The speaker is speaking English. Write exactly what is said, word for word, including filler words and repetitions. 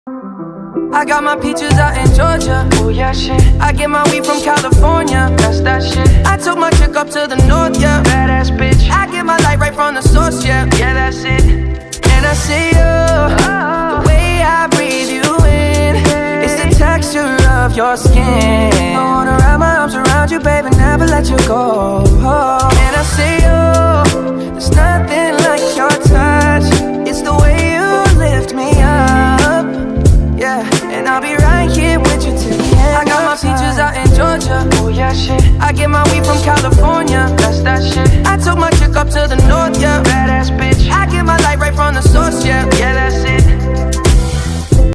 I got my peaches out in Georgia. Oh yeah, shit. I get my weed from California. That's that shit. I took my chick up to the north, yeah. Badass bitch. I get my light right from the source, yeah. Yeah, that's it. And I see you, oh. The way I breathe you in, it's the texture of your skin. I wanna wrap my arms around you, baby, never let you go. Oh. And I see you, there's nothing like your touch. It's the way you lift me up, yeah. And I'll be right here with you till the end. I got my peaches out in Georgia. Oh yeah, shit. I get my weed from California. That's that shit. I took my chick up to the north, yeah. Badass bitch. I get my light right from the source, yeah.